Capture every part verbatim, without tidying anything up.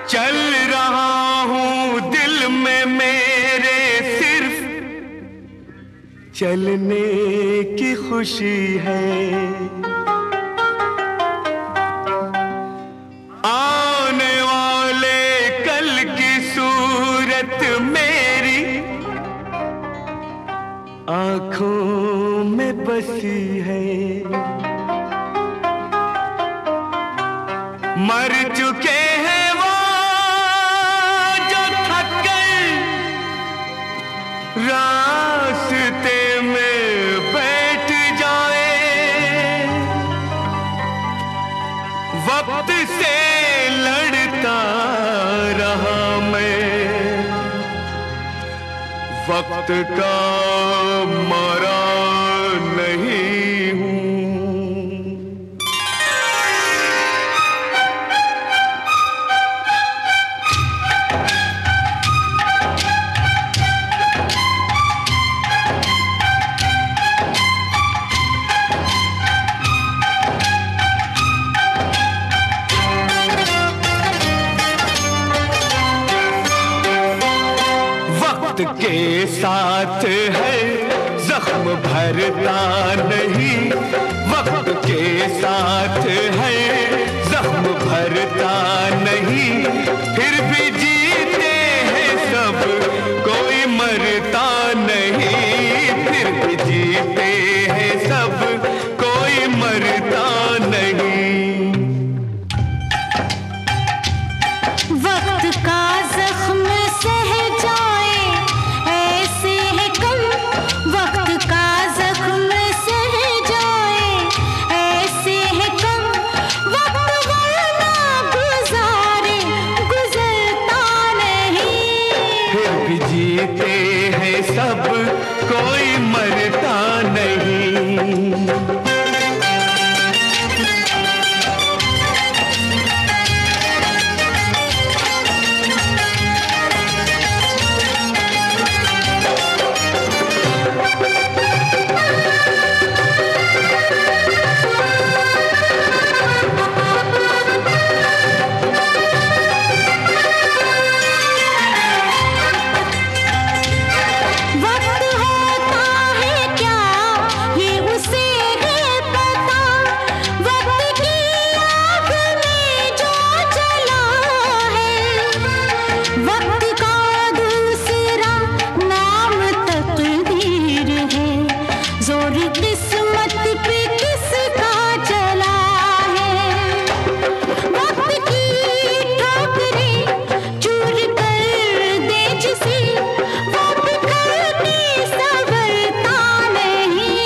चल रहा हूँ दिल में मेरे सिर्फ चलने की खुशी है। आने वाले कल की सूरत मेरी आँखों में बसी है। मर चुके हैं वो जो थक गए रास्ते में बैठ जाए। वक्त से लड़ता रहा मैं, वक्त का मारा नहीं हूँ। के साथ है जख्म भरता नहीं, वक्त के साथ है जख्म भरता नहीं। फिर भी जीते हैं सब कोई मरता नहीं, फिर भी जीते हैं सब कोई मरता नहीं। वक्त का जख्म सह जाए ऐसे है कम, वक्त का जख्म सह जाए ऐसे है कम। वक्त वरना गुजारे गुजरता नहीं, फिर भी जीते हैं सब कोई मरता नहीं। किस्मत पे किसका चला है, वक्त की ठोकरें चूर कर दे जिसे वो बिखरने संवरता नहीं।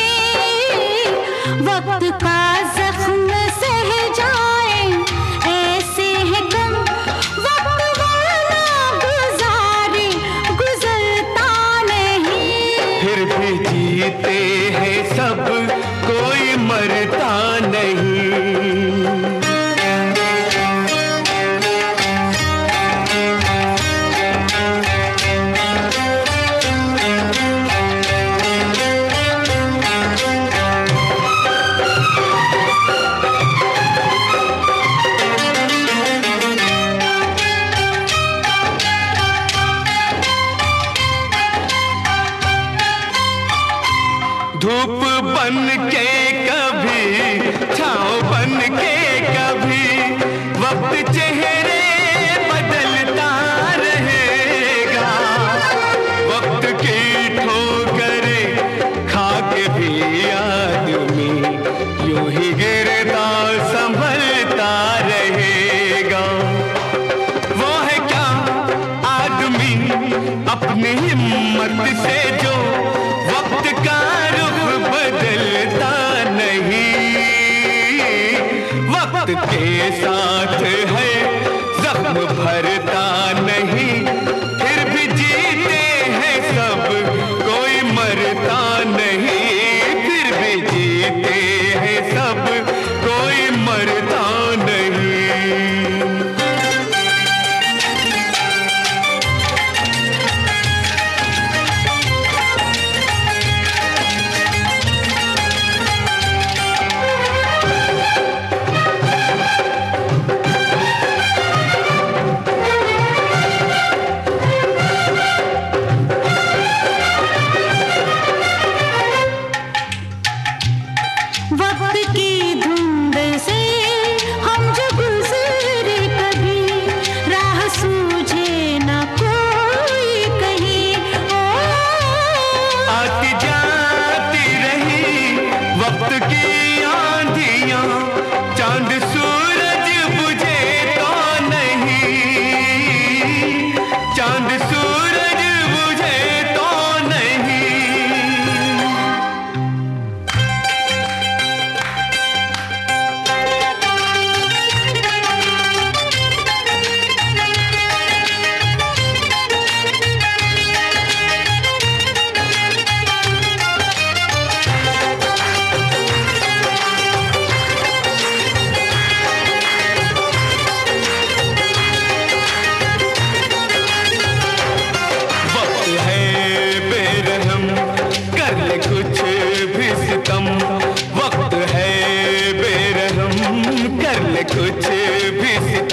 वक्त का जख्म सह जाए ऐसे है कम, वक्त वरना गुजारे गुजरता नहीं। फिर भी जीते हैं सब कोई मरता नहीं। धूप बन के कभी छाँव बन के कभी वक्त चेहरे बदलता रहेगा। वक्त की ठोकरे खा के भी आदमी यूं ही गिरता संभलता रहेगा। वो है क्या आदमी अपनी हिम्मत से जो वक्त का बदलता नहीं। वक्त के साथ है जख्म भरता नहीं, फिर भी जीते हैं सब कोई मरता नहीं। फिर भी जीते हैं सब कोई मरता नहीं।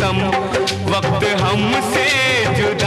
सितम, वक्त हमसे जुदा